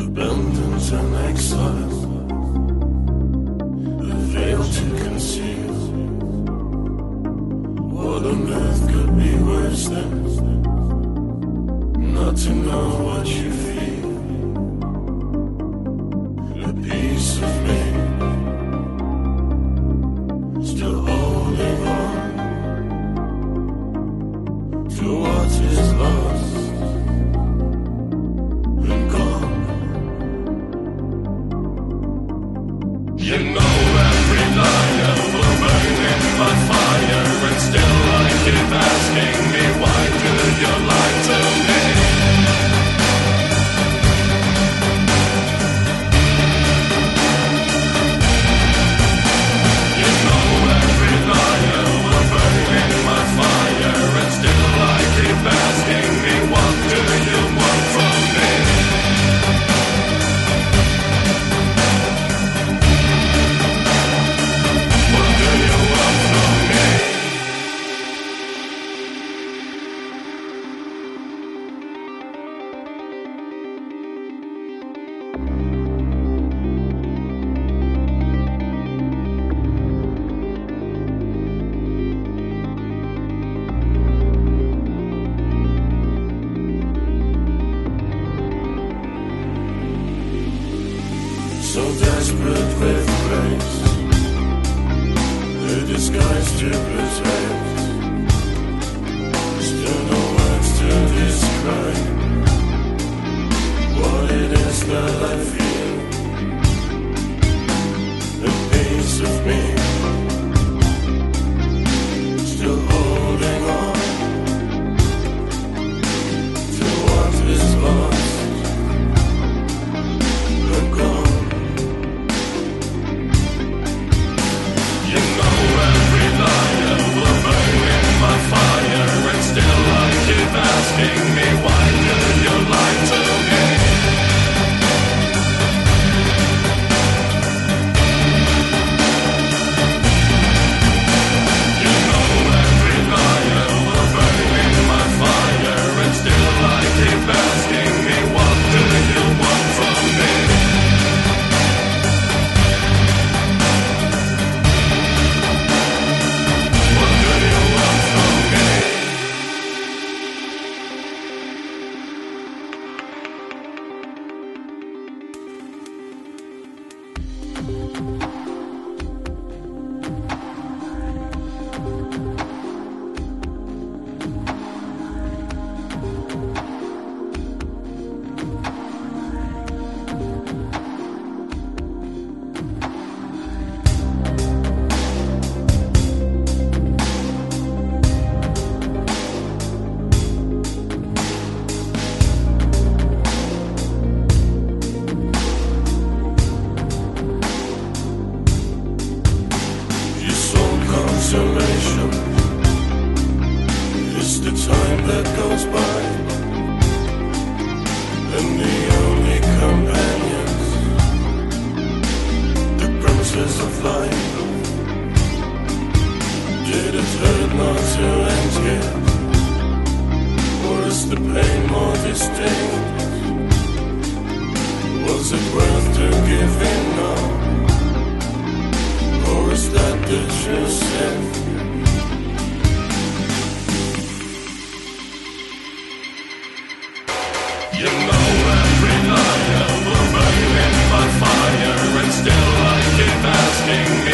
abandoned and exiled, a veil to conceal. What on earth could be worse than not to know what you feel? A piece of me still holding on to what is lost and gone. You know every liar will burn in my fire, and still I keep asking me, why do you lie to me? You know every liar will burn in my fire, and still I keep asking me, what do you want from me? What do you want from me? So desperate with grace, the disguise to protect. Still no words to describe what it is that I feel. A piece of me still holding on to what is lost and gone. You know every liar will burn in my fire, and still I keep asking me, why do you lie to me? You know every liar will burn in my fire, and still I keep asking me, what do you want from me? What do you want from me? You sold consolation. It's the time that goes by, and the only companions, the promises of life. Did it hurt not to end yet? Or is the pain more distinct? Was it worth to give in now? Or is that the true sin? You know every liar will burn in my fire, and still I keep asking me,